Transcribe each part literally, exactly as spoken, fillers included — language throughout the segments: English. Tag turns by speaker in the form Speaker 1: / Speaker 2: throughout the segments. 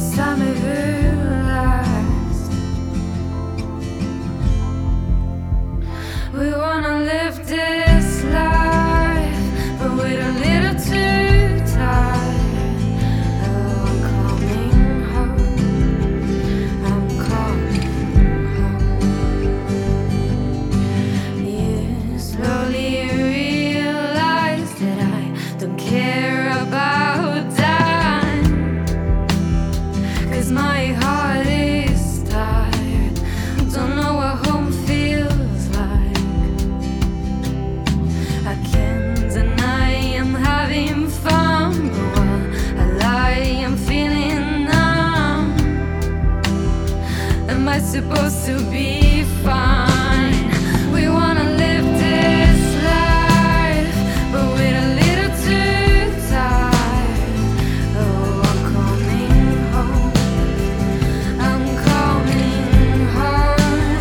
Speaker 1: first time I realized we wanna live this life, but we're a little too tired. Oh, I'm coming home, I'm coming home. You slowly realize that I don't care about time, 'cause my heart is tired. Don't know what home feels like. I can't deny I'm having fun, but while I lie, I'm feeling numb. Am I supposed to be fine? We wanna live this life, but we're a little too tired. Oh, I'm coming home, I'm coming home.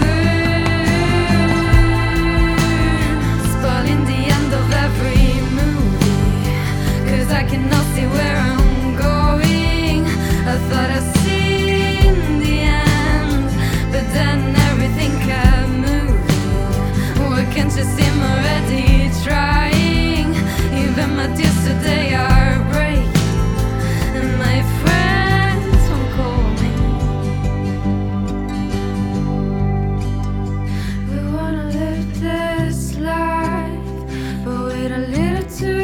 Speaker 1: Spoiling the end of every movie, 'cause I cannot see where I'm going. I thought I'd seen the end, but then everything kept moving. Why can't you see I'm already trying? Even my tears today are breaking, and my friends won't call me. We wanna live this life, but we're a little too